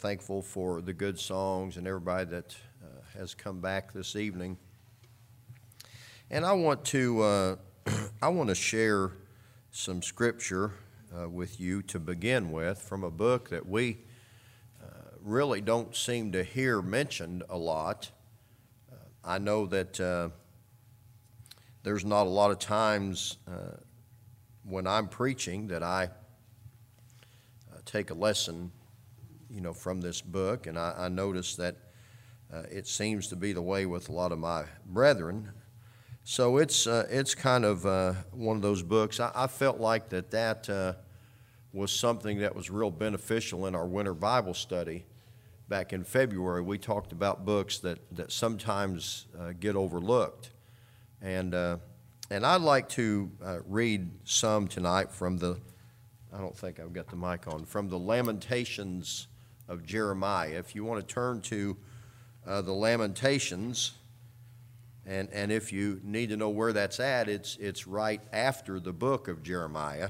thankful for the good songs and everybody that has come back this evening. And I want to share some scripture with you to begin with from a book that we really don't seem to hear mentioned a lot. I know that there's not a lot of times when I'm preaching that I take a lesson, from this book, and I notice that it seems to be the way with a lot of my brethren. So it's kind of one of those books. I felt like that was something that was real beneficial in our winter Bible study back in February. We talked about books that sometimes get overlooked, and I'd like to read some tonight from I don't think I've got the mic on, from the Lamentations of Jeremiah. If you want to turn to the Lamentations, and if you need to know where that's at, it's right after the book of Jeremiah.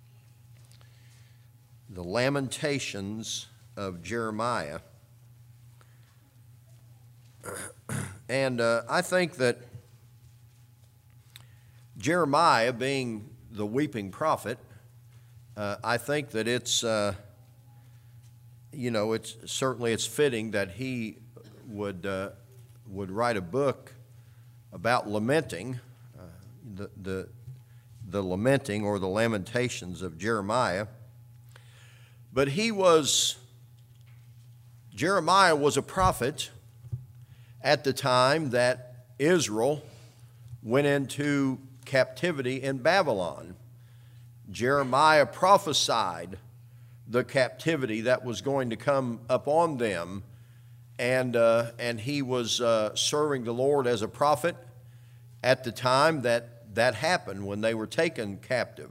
The Lamentations of Jeremiah. And I think that Jeremiah, being the weeping prophet, I think that it's it's fitting that he would write a book about lamenting, the lamenting or the Lamentations of Jeremiah. But Jeremiah was a prophet at the time that Israel went into captivity in Babylon. Jeremiah prophesied the captivity that was going to come upon them, and he was serving the Lord as a prophet at the time that happened when they were taken captive.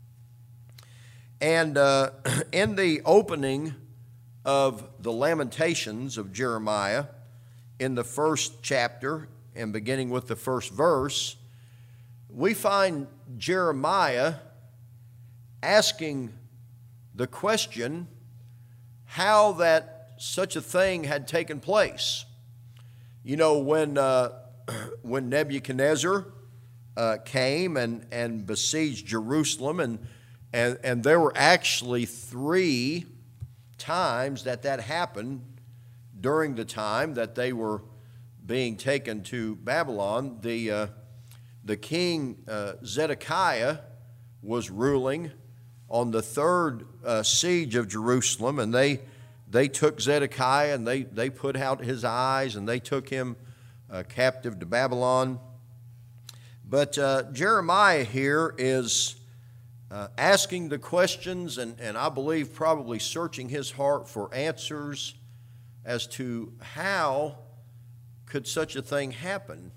And in the opening of the Lamentations of Jeremiah, in the first chapter and beginning with the first verse, we find Jeremiah asking the question how that such a thing had taken place. When Nebuchadnezzar came and besieged Jerusalem, and there were actually 3 times that happened during the time that they were being taken to Babylon. The king Zedekiah was ruling on the 3rd siege of Jerusalem, and they took Zedekiah and they put out his eyes and they took him captive to Babylon. But Jeremiah here is asking the questions and I believe probably searching his heart for answers as to how could such a thing happen.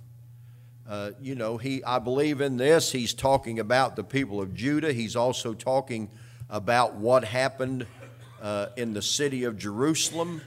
I believe in this, he's talking about the people of Judah. He's also talking about what happened in the city of Jerusalem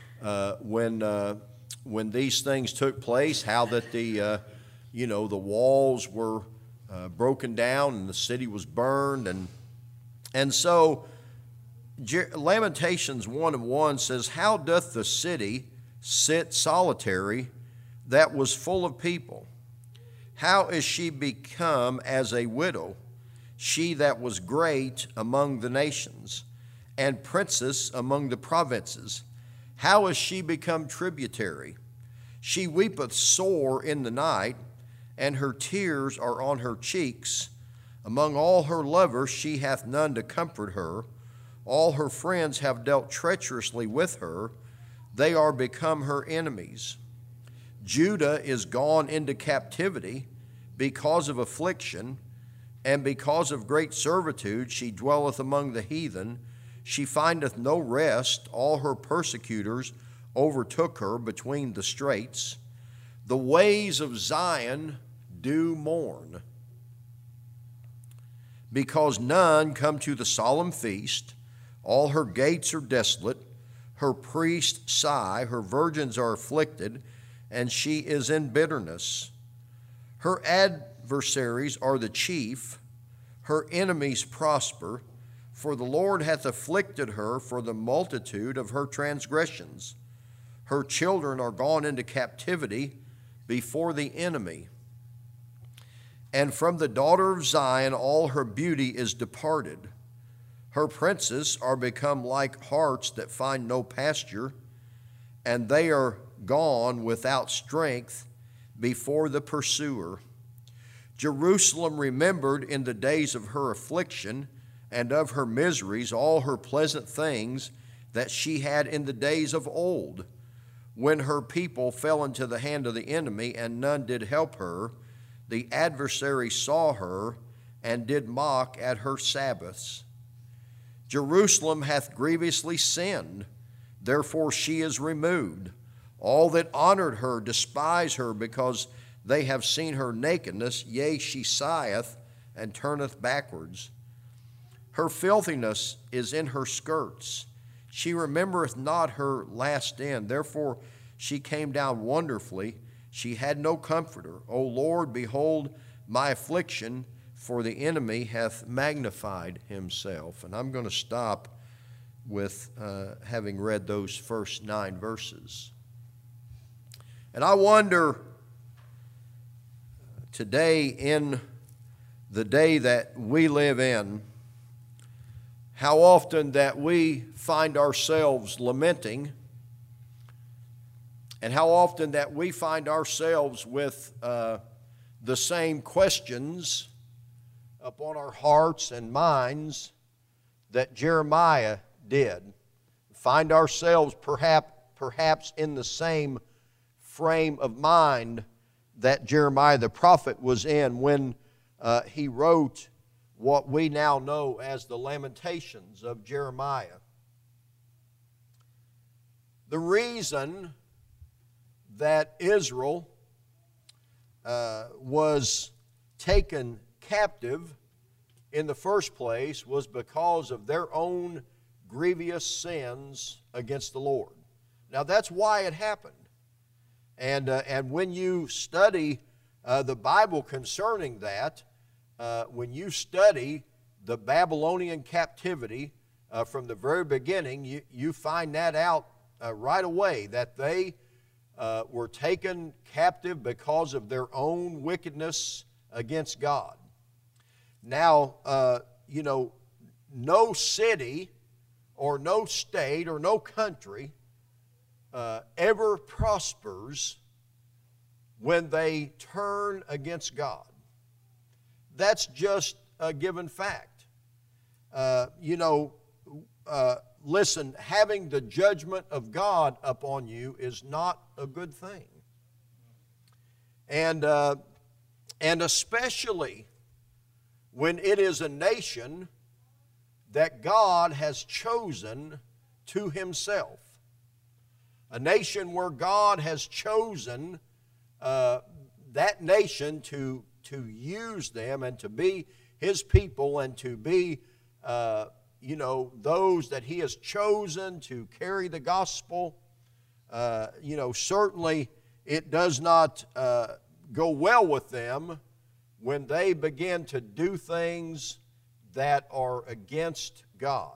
when these things took place, how that the walls were broken down and the city was burned. And so Lamentations 1:1 says, "How doth the city sit solitary that was full of people? How is she become as a widow, she that was great among the nations, and princess among the provinces? How is she become tributary? She weepeth sore in the night, and her tears are on her cheeks. Among all her lovers she hath none to comfort her. All her friends have dealt treacherously with her. They are become her enemies. Judah is gone into captivity because of affliction, and because of great servitude she dwelleth among the heathen. She findeth no rest. All her persecutors overtook her between the straits. The ways of Zion do mourn, because none come to the solemn feast. All her gates are desolate. Her priests sigh. Her virgins are afflicted, and she is in bitterness. Her adversaries are the chief. Her enemies prosper. For the Lord hath afflicted her for the multitude of her transgressions. Her children are gone into captivity before the enemy. And from the daughter of Zion all her beauty is departed. Her princes are become like harts that find no pasture, and they are gone without strength before the pursuer. Jerusalem remembered in the days of her affliction and of her miseries all her pleasant things that she had in the days of old, when her people fell into the hand of the enemy, and none did help her. The adversary saw her and did mock at her Sabbaths. Jerusalem hath grievously sinned, therefore she is removed. All that honored her despise her, because they have seen her nakedness. Yea, she sigheth and turneth backwards. Her filthiness is in her skirts. She remembereth not her last end. Therefore she came down wonderfully. She had no comforter. O Lord, behold my affliction, for the enemy hath magnified himself. And I'm going to stop with having read those first 9 verses. And I wonder today, in the day that we live in, how often that we find ourselves lamenting, and how often that we find ourselves with the same questions upon our hearts and minds that Jeremiah did. Find ourselves perhaps in the same frame of mind that Jeremiah the prophet was in when he wrote what we now know as the Lamentations of Jeremiah. The reason that Israel was taken captive in the first place was because of their own grievous sins against the Lord. Now that's why it happened. And when you study the Bible concerning that, when you study the Babylonian captivity from the very beginning, you find that out right away, that they were taken captive because of their own wickedness against God. Now, no city or no state or no country ever prospers when they turn against God. That's just a given fact. Listen, having the judgment of God upon you is not a good thing. And especially when it is a nation that God has chosen to Himself. A nation where God has chosen that nation to use them and to be His people and to be, those that He has chosen to carry the gospel. Certainly it does not go well with them when they begin to do things that are against God.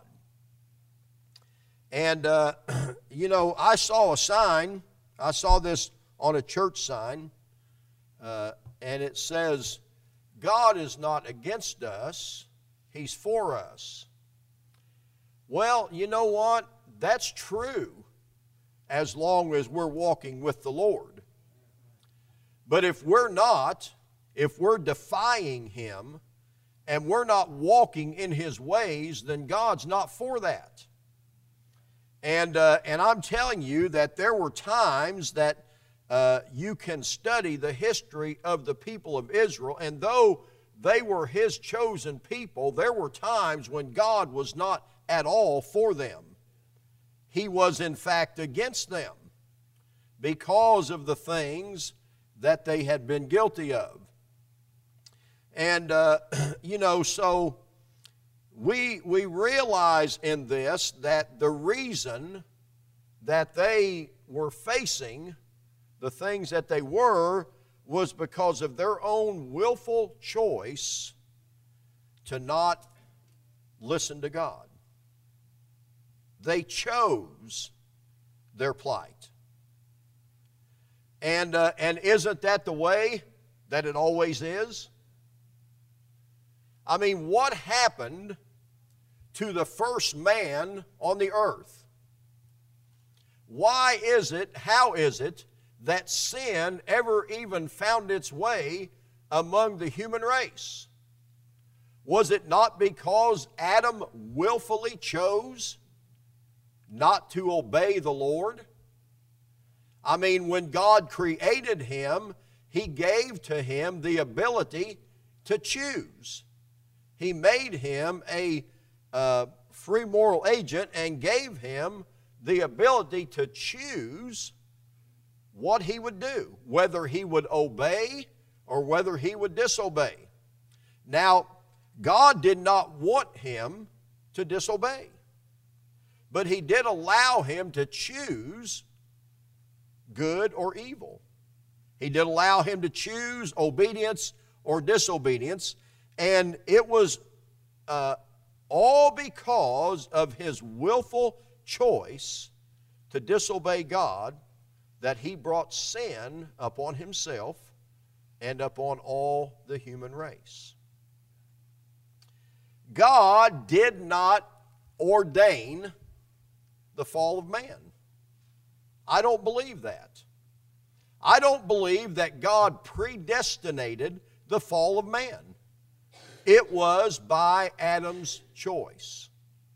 And, I saw a sign. I saw this on a church sign, and it says, God is not against us, He's for us. Well, you know what? That's true as long as we're walking with the Lord. But if we're not, if we're defying Him and we're not walking in His ways, then God's not for that. And I'm telling you that there were times that you can study the history of the people of Israel, and though they were His chosen people, there were times when God was not at all for them. He was in fact against them because of the things that they had been guilty of. And, so we realize in this that the reason that they were facing the things that they were was because of their own willful choice to not listen to God. They chose their plight. And isn't that the way that it always is? I mean, what happened to the first man on the earth? Why is it, how is it, that sin ever even found its way among the human race? Was it not because Adam willfully chose not to obey the Lord? I mean, when God created him, He gave to him the ability to choose. He made him a free moral agent and gave him the ability to choose what he would do, whether he would obey or whether he would disobey. Now, God did not want him to disobey, but He did allow him to choose good or evil. He did allow him to choose obedience or disobedience, and it was all because of his willful choice to disobey God that he brought sin upon himself and upon all the human race. God did not ordain the fall of man. I don't believe that. I don't believe that God predestinated the fall of man. It was by Adam's choice.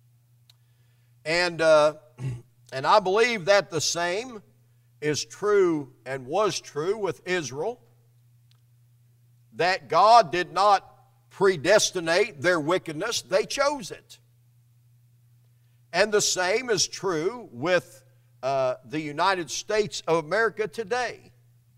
And I believe that the same is true and was true with Israel, that God did not predestinate their wickedness, they chose it. And the same is true with the United States of America today.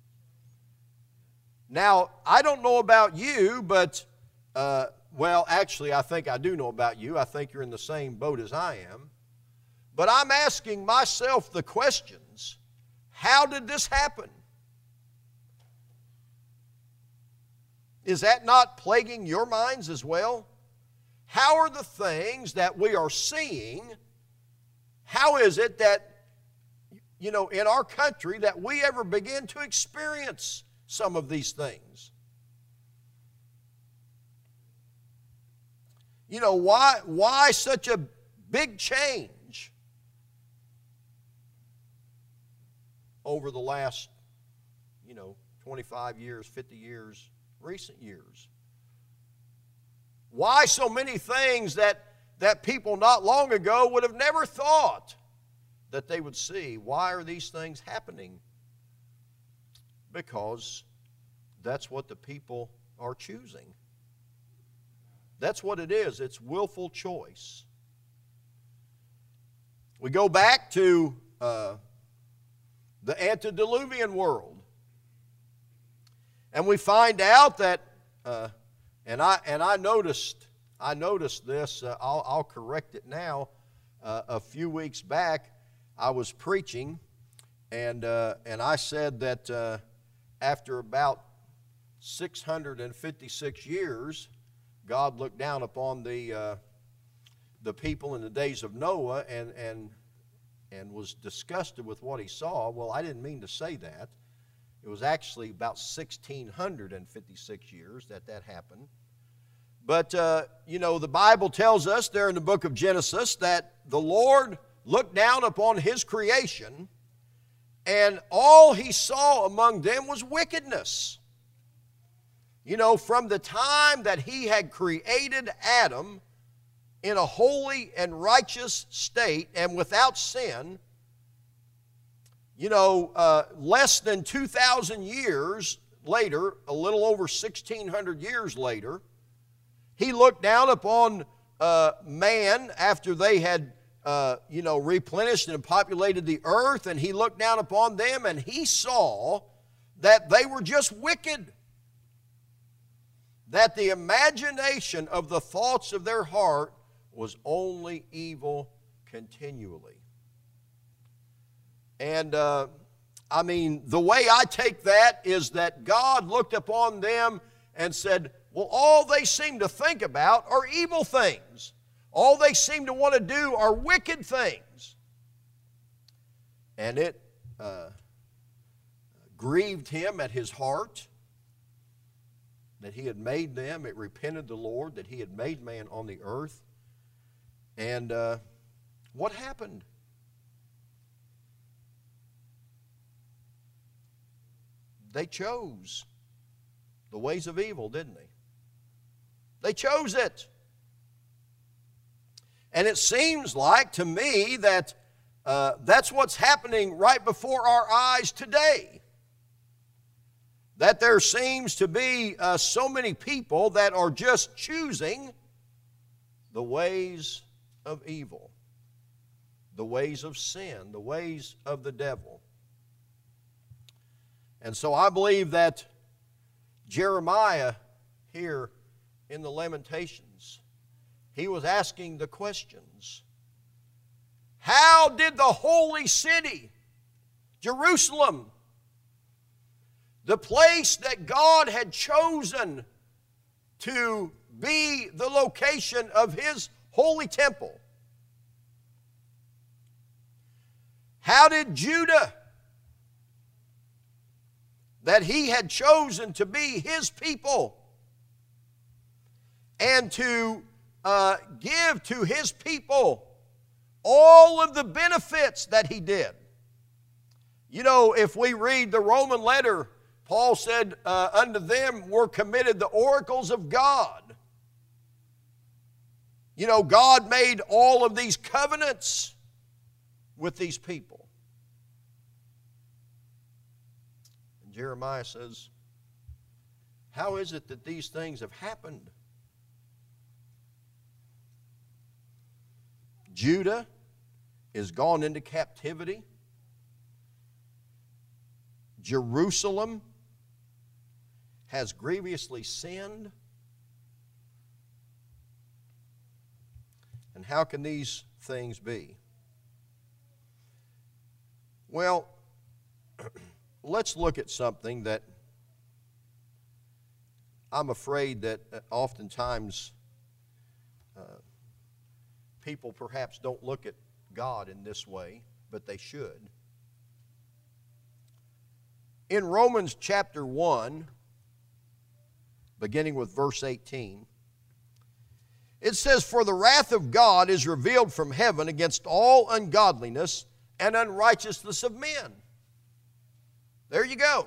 Now, I don't know about you, but, well, actually, I think I do know about you. I think you're in the same boat as I am. But I'm asking myself the questions, how did this happen? Is that not plaguing your minds as well? How are the things that we are seeing, how is it that, in our country that we ever begin to experience some of these things? Why such a big change over the last, 25 years, 50 years, recent years? Why so many things that people not long ago would have never thought that they would see? Why are these things happening? Because that's what the people are choosing. That's what it is. It's willful choice. We go back to the antediluvian world, and we find out that, and I noticed this. I'll correct it now. A few weeks back, I was preaching, and I said that after about 656 years, God looked down upon the people in the days of Noah and was disgusted with what he saw. Well, I didn't mean to say that. It was actually about 1,656 years that happened. But, the Bible tells us there in the book of Genesis that the Lord looked down upon His creation, and all He saw among them was wickedness. From the time that He had created Adam in a holy and righteous state and without sin, less than 2,000 years later, a little over 1,600 years later, He looked down upon man after they had, replenished and populated the earth, and He looked down upon them, and He saw that they were just wicked, that the imagination of the thoughts of their heart was only evil continually. And, the way I take that is that God looked upon them and said, well, all they seem to think about are evil things. All they seem to want to do are wicked things. And it grieved him at his heart that he had made them. It repented the Lord that he had made man on the earth. And what happened? They chose the ways of evil, didn't they? They chose it. And it seems like to me that that's what's happening right before our eyes today. That there seems to be so many people that are just choosing the ways of evil, the ways of sin, the ways of the devil. And so I believe that Jeremiah here in the Lamentations, he was asking the questions. How did the holy city, Jerusalem, the place that God had chosen to be the location of His holy temple, how did Judah, that He had chosen to be His people and to give to His people all of the benefits that He did. You know, if we read the Roman letter, Paul said, unto them were committed the oracles of God. You know, God made all of these covenants with these people. And Jeremiah says, how is it that these things have happened? Judah is gone into captivity. Jerusalem has grievously sinned. And how can these things be? Well, let's look at something that I'm afraid that oftentimes people perhaps don't look at God in this way, but they should. In Romans chapter 1, beginning with verse 18, it says, for the wrath of God is revealed from heaven against all ungodliness and unrighteousness of men. There you go.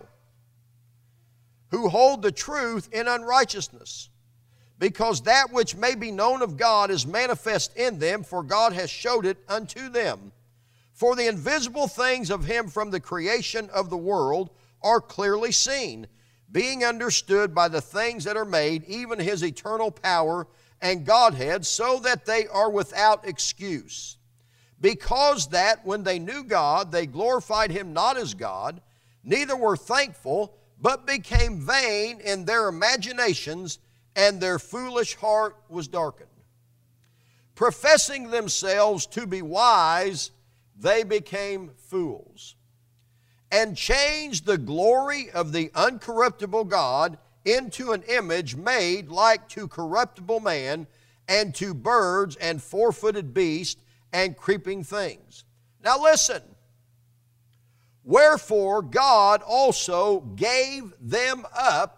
Who hold the truth in unrighteousness, because that which may be known of God is manifest in them, for God has showed it unto them. For the invisible things of Him from the creation of the world are clearly seen, being understood by the things that are made, even His eternal power and Godhead, so that they are without excuse. Because that when they knew God, they glorified Him not as God, neither were thankful, but became vain in their imaginations, and their foolish heart was darkened. Professing themselves to be wise, they became fools, and changed the glory of the uncorruptible God into an image made like to corruptible man, and to birds and four-footed beasts and creeping things. Now listen. Wherefore God also gave them up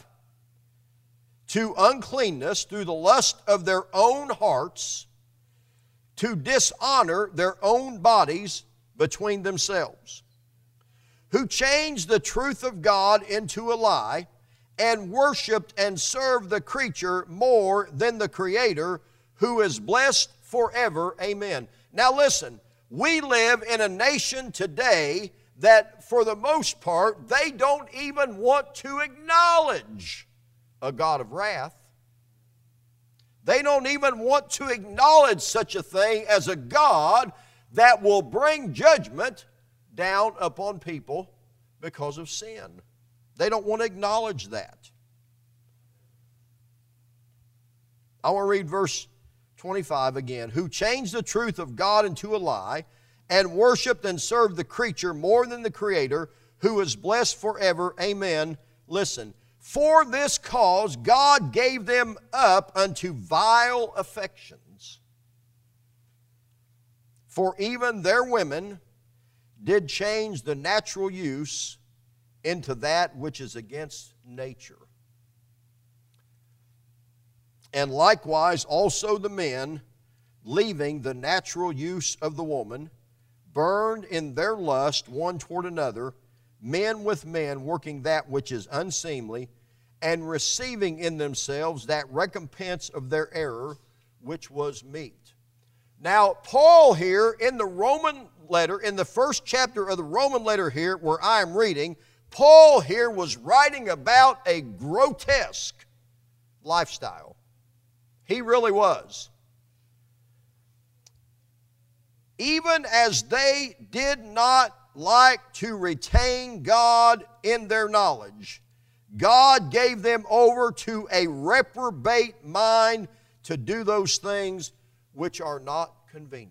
to uncleanness through the lust of their own hearts, to dishonor their own bodies between themselves, who changed the truth of God into a lie, and worshiped and served the creature more than the Creator, who is blessed forever. Amen. Now listen, we live in a nation today that for the most part, they don't even want to acknowledge a God of wrath. They don't even want to acknowledge such a thing as a God that will bring judgment down upon people because of sin. They don't want to acknowledge that. I want to read verse 25 again. Who changed the truth of God into a lie, and worshiped and served the creature more than the Creator, who is blessed forever. Amen. Listen. For this cause God gave them up unto vile affections. For even their women did change the natural use into that which is against nature. And likewise also the men, leaving the natural use of the woman, burned in their lust one toward another, men with men working that which is unseemly, and receiving in themselves that recompense of their error, which was meet. Now, Paul here in the Roman letter, in the first chapter of the Roman letter here, where I am reading, Paul here was writing about a grotesque lifestyle. He really was. Even as they did not like to retain God in their knowledge, God gave them over to a reprobate mind to do those things which are not convenient.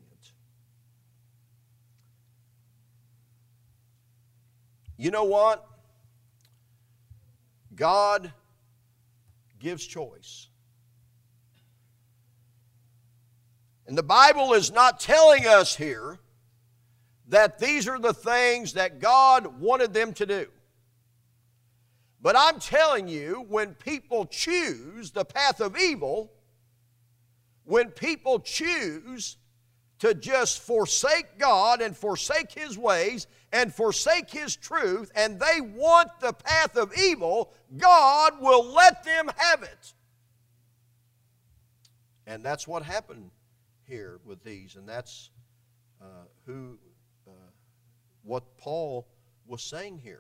You know what? God gives choice. And the Bible is not telling us here that these are the things that God wanted them to do. But I'm telling you, when people choose the path of evil, when people choose to just forsake God and forsake His ways and forsake His truth, and they want the path of evil, God will let them have it. And that's what happened here with these, and that's what Paul was saying here.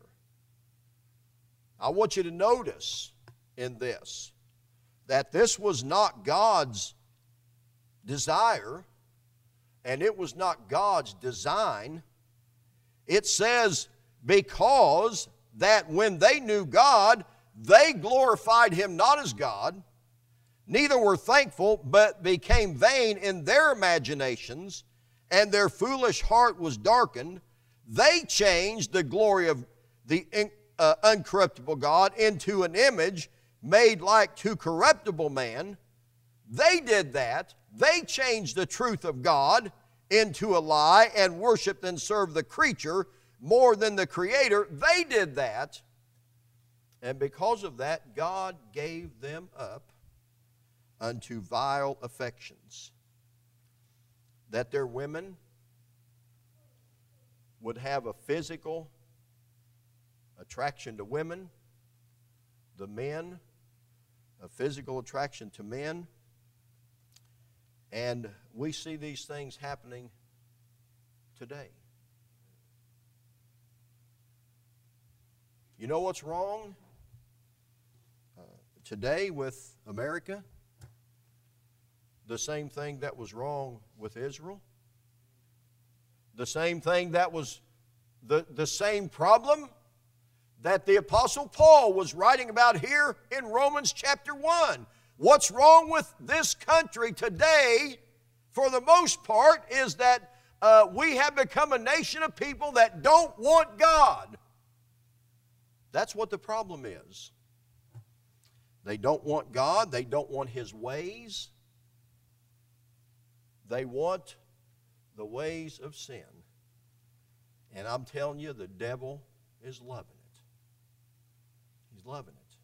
I want you to notice in this that this was not God's desire, and it was not God's design. It says, because that when they knew God, they glorified Him not as God, neither were thankful, but became vain in their imaginations, and their foolish heart was darkened. They changed the glory of the uncorruptible God into an image made like to corruptible man. They did that. They changed the truth of God into a lie and worshiped and served the creature more than the Creator. They did that. And because of that, God gave them up unto vile affections, that their women would have a physical attraction to women, the men a physical attraction to men, and we see these things happening today. You know what's wrong today with America? The same thing that was wrong with Israel. The same thing that was the same problem that the Apostle Paul was writing about here in Romans chapter 1. What's wrong with this country today, for the most part, is that we have become a nation of people that don't want God. That's what the problem is. They don't want God. They don't want His ways. They want the ways of sin. And I'm telling you, the devil is loving it. He's loving it.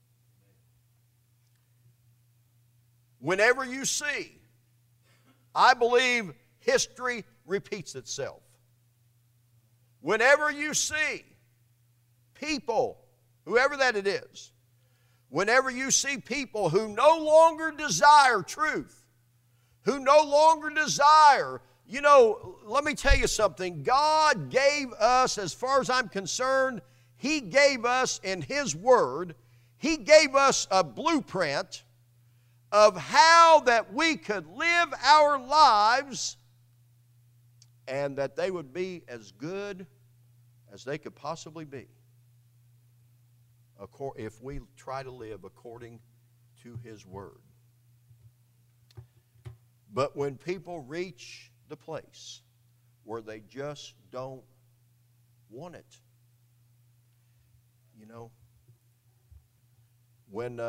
Whenever you see, I believe history repeats itself. Whenever you see people, whoever that it is, whenever you see people who no longer desire truth, who no longer desire, you know, let me tell you something. God gave us, as far as I'm concerned, He gave us in His Word, He gave us a blueprint of how that we could live our lives and that they would be as good as they could possibly be if we try to live according to His Word. But when people reach the place where they just don't want it, you know, when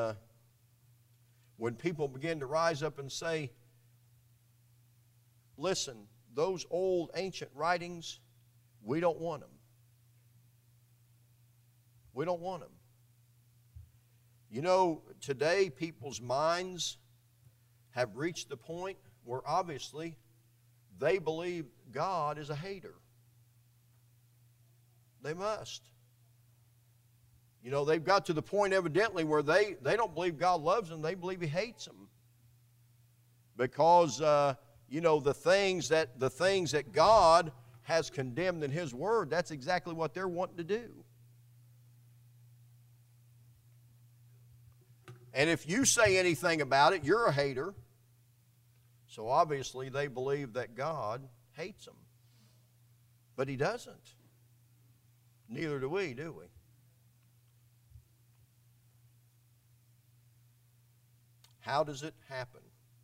people begin to rise up and say, listen, those old ancient writings, we don't want them. We don't want them. You know, today people's minds have reached the point where obviously they believe God is a hater. They must. You know, they've got to the point evidently where they don't believe God loves them, they believe He hates them. Because, you know, the things that God has condemned in His Word, that's exactly what they're wanting to do. And if you say anything about it, you're a hater. So obviously they believe that God hates them. But He doesn't. Neither do we, do we? How does it happen?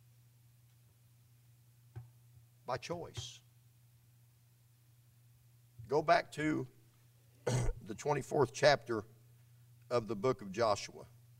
By choice. Go back to the 24th chapter of the book of Joshua.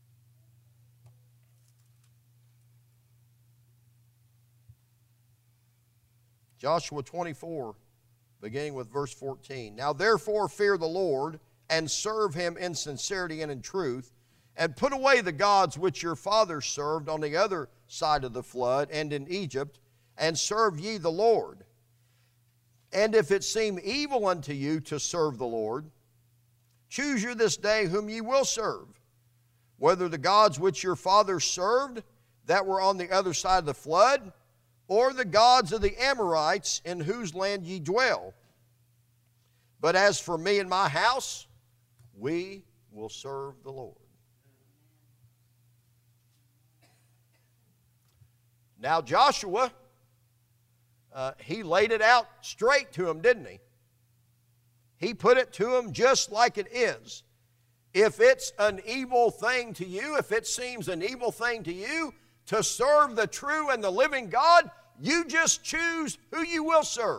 Joshua 24, beginning with verse 14. Now therefore fear the Lord, and serve Him in sincerity and in truth, and put away the gods which your fathers served on the other side of the flood and in Egypt, and serve ye the Lord. And if it seem evil unto you to serve the Lord, choose you this day whom ye will serve, whether the gods which your fathers served that were on the other side of the flood, or the gods of the Amorites in whose land ye dwell. But as for me and my house, we will serve the Lord. Now Joshua, he laid it out straight to him, didn't he? He put it to him just like it is. If it's an evil thing to you, if it seems an evil thing to you to serve the true and the living God, you just choose who you will serve.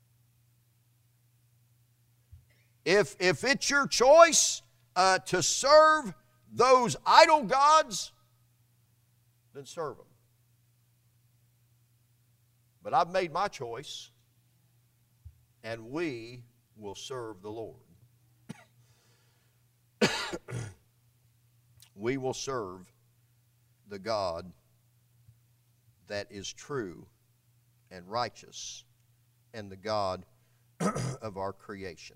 If it's your choice to serve those idol gods, then serve them. But I've made my choice, and we will serve the Lord. We will serve the God that is true and righteous, and the God of our creation.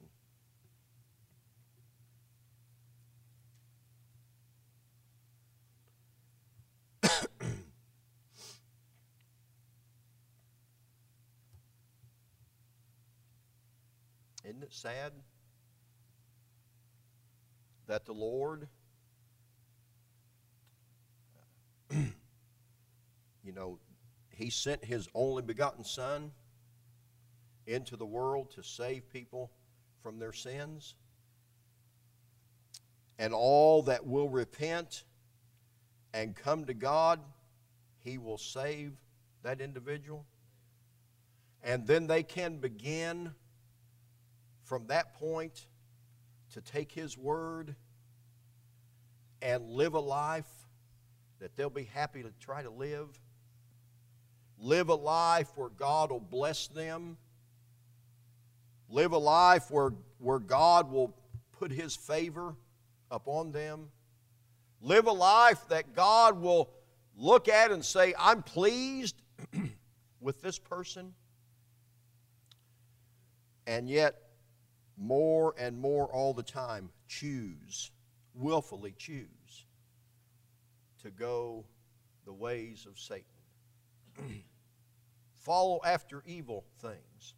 Isn't it sad that the Lord, you know, He sent His only begotten Son into the world to save people from their sins? And all that will repent and come to God, He will save that individual. And then they can begin from that point to take His word and live a life that they'll be happy to try to live. Live a life where God will bless them. Live a life where God will put His favor upon them. Live a life that God will look at and say, I'm pleased with this person. And yet, more and more all the time, willfully choose to go the ways of Satan. Follow after evil things.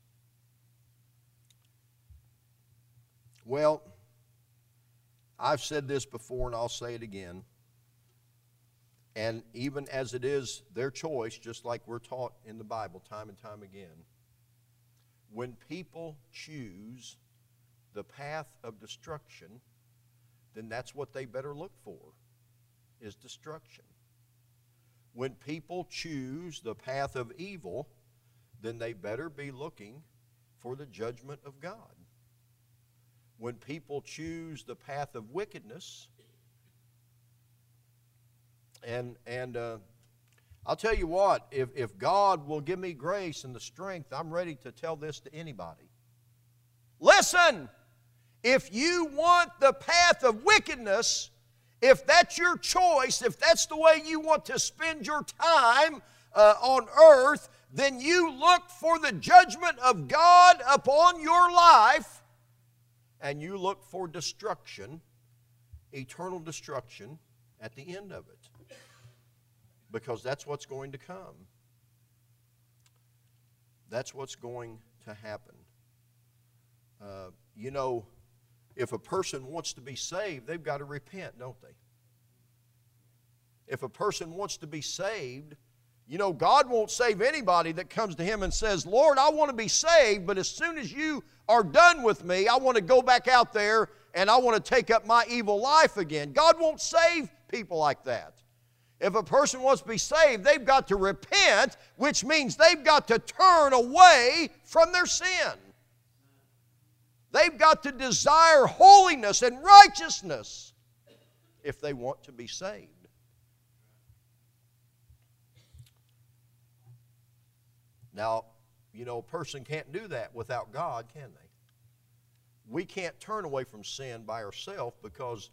Well, I've said this before and I'll say it again. And even as it is their choice, just like we're taught in the Bible time and time again, when people choose the path of destruction, then that's what they better look for, is destruction. When people choose the path of evil, then they better be looking for the judgment of God. When people choose the path of wickedness, and I'll tell you what, if God will give me grace and the strength, I'm ready to tell this to anybody. Listen, if you want the path of wickedness, if that's your choice, if that's the way you want to spend your time on earth, then you look for the judgment of God upon your life, and you look for destruction, eternal destruction at the end of it. Because that's what's going to come. That's what's going to happen. You know, if a person wants to be saved, they've got to repent, don't they? If a person wants to be saved, you know, God won't save anybody that comes to Him and says, Lord, I want to be saved, but as soon as you are done with me, I want to go back out there and I want to take up my evil life again. God won't save people like that. If a person wants to be saved, they've got to repent, which means they've got to turn away from their sin. They've got to desire holiness and righteousness if they want to be saved. Now, you know, a person can't do that without God, can they? We can't turn away from sin by ourselves because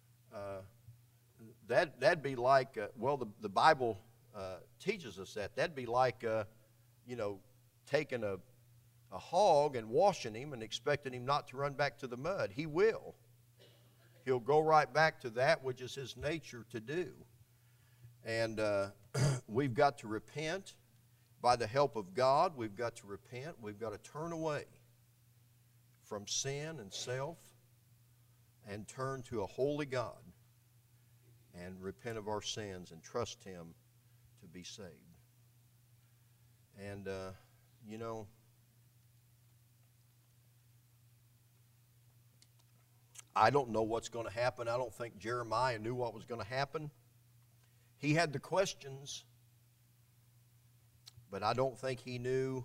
that'd be like, the Bible teaches us that. That'd be like, you know, taking a hog and washing him and expecting him not to run back to the mud. He will. He'll go right back to that which is his nature to do. And we've got to repent. By the help of God, we've got to repent. We've got to turn away from sin and self and turn to a holy God and repent of our sins and trust Him to be saved. And, you know, I don't know what's going to happen. I don't think Jeremiah knew what was going to happen. He had the questions, but I don't think he knew.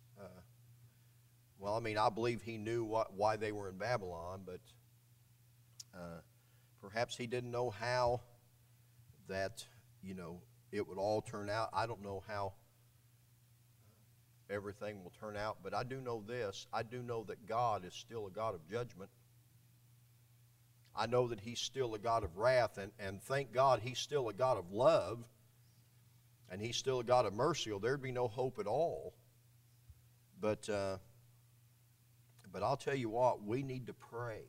I believe he knew why they were in Babylon, but perhaps he didn't know how that, you know, it would all turn out. I don't know how everything will turn out, but I do know this. I do know that God is still a God of judgment. I know that He's still a God of wrath, and thank God He's still a God of love, and He's still a God of mercy, or there'd be no hope at all. But I'll tell you what, we need to pray.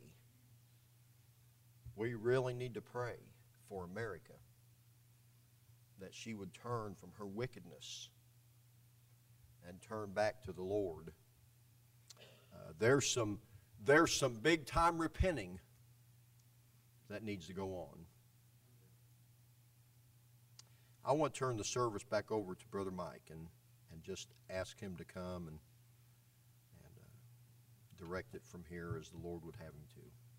We really need to pray for America, that she would turn from her wickedness and turn back to the Lord. There's some big time repenting that needs to go on. I want to turn the service back over to Brother Mike and just ask him to come and direct it from here as the Lord would have him to.